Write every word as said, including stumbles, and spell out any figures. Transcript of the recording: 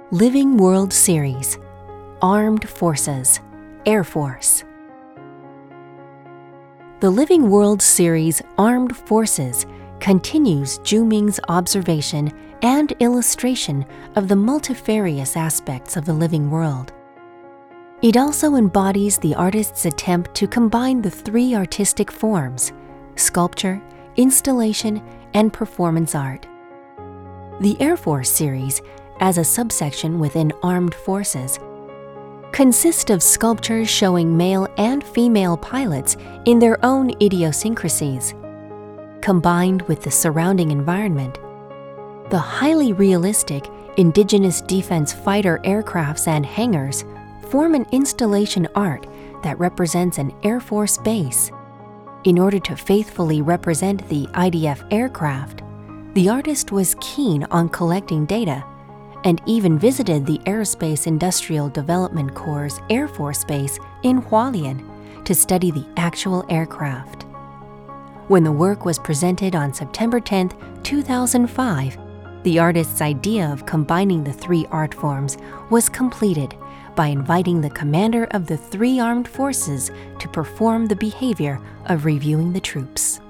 Living World Series, Armed Forces, Air Force. The Living World Series Armed Forces continues Zhu Ming's observation and illustration of the multifarious aspects of the living world. It also embodies the artist's attempt to combine the three artistic forms: sculpture, installation, and performance art. The Air Force series, as a subsection within Armed Forces, consist of sculptures showing male and female pilots in their own idiosyncrasies. Combined with the surrounding environment, the highly realistic indigenous defense fighter aircrafts and hangars form an installation art that represents an Air Force base. In order to faithfully represent the I D F aircraft, the artist was keen on collecting data and even visited the Aerospace Industrial Development Corps' Air Force Base in Hualien to study the actual aircraft. When the work was presented on September tenth, two thousand five, the artist's idea of combining the three art forms was completed by inviting the commander of the three armed forces to perform the behavior of reviewing the troops.